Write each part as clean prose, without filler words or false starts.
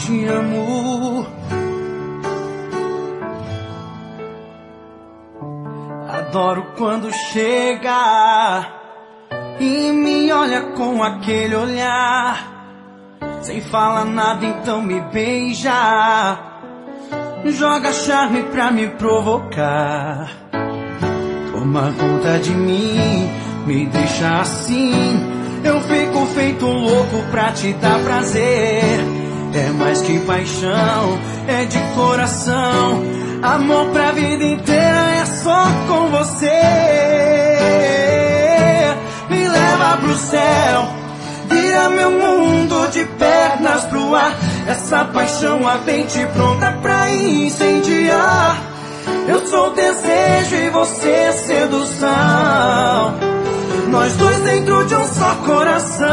te amo. Adoro quando chega e me olha com aquele olhar, sem falar nada, então me beija, joga charme pra me provocar. Toma conta de mim, me deixa assim, eu fico feito louco pra te dar prazer. É mais que paixão, é de coração, amor pra vida inteira é só com você. Me leva pro céu, vira meu mundo de pernas pro ar. Essa paixão ardente pronta pra incendiar. Eu sou desejo e você é sedução, nós dois dentro de um só coração.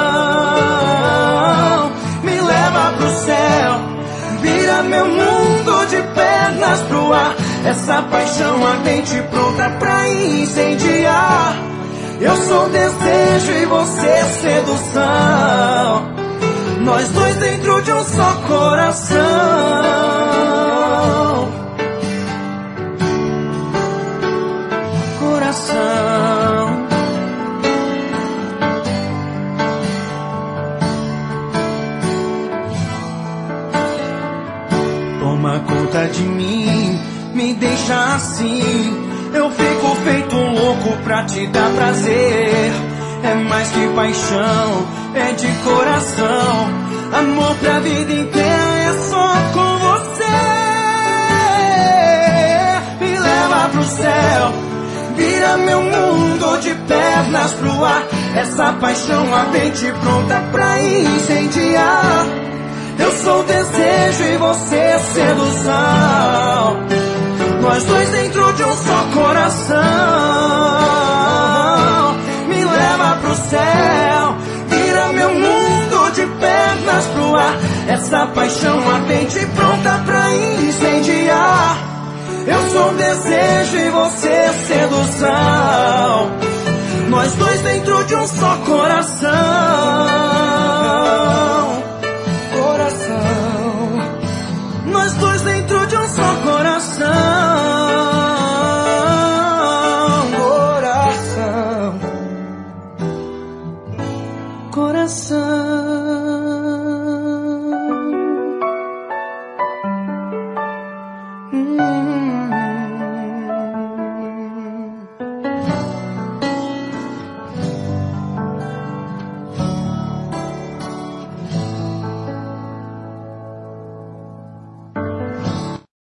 Me leva pro céu, vira meu mundo de pernas pro ar. Essa paixão ardente pronta pra incendiar. Eu sou desejo e você é sedução, nós dois dentro de um só coração. Toma conta de mim, me deixa assim, eu fico feito louco pra te dar prazer. É mais que paixão, é de coração, amor pra vida inteira é só com você. Me leva pro céu, vira meu mundo de pernas pro ar. Essa paixão ardente pronta pra incendiar. Eu sou desejo e você é sedução, nós dois dentro de um só coração. Me leva pro céu, vira meu mundo de pernas pro ar. Essa paixão ardente pronta pra incendiar. Eu sou desejo e você é sedução, nós dois dentro de um só coração. Nós dois dentro de um só coração.